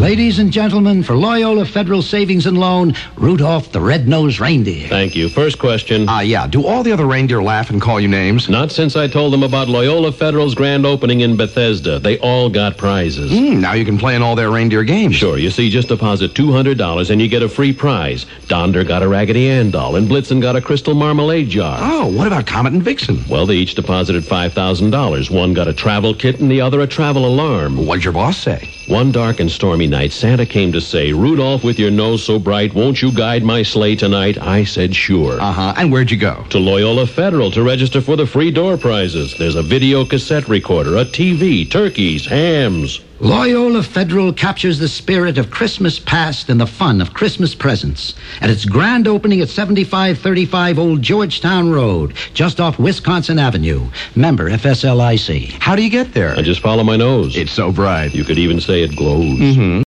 Ladies and gentlemen, for Loyola Federal Savings and Loan, Rudolph the Red-Nosed Reindeer. Thank you. First question. Yeah. Do all the other reindeer laugh and call you names? Not since I told them about Loyola Federal's grand opening in Bethesda. They all got prizes. Now you can play in all their reindeer games. Sure. You see, just deposit $200 and you get a free prize. Donder got a Raggedy Ann doll and Blitzen got a crystal marmalade jar. Oh, what about Comet and Vixen? Well, they each deposited $5,000. One got a travel kit and the other a travel alarm. What'd your boss say? One dark and stormy night, Santa came to say, Rudolph, with your nose so bright, won't you guide my sleigh tonight? I said, sure. And where'd you go? To Loyola Federal to register for the free door prizes. There's a video cassette recorder, a TV, turkeys, hams. Loyola Federal captures the spirit of Christmas past and the fun of Christmas presents at its grand opening at 7535 Old Georgetown Road, just off Wisconsin Avenue. Member FSLIC. How do you get there? I just follow my nose. It's so bright. You could even say it glows.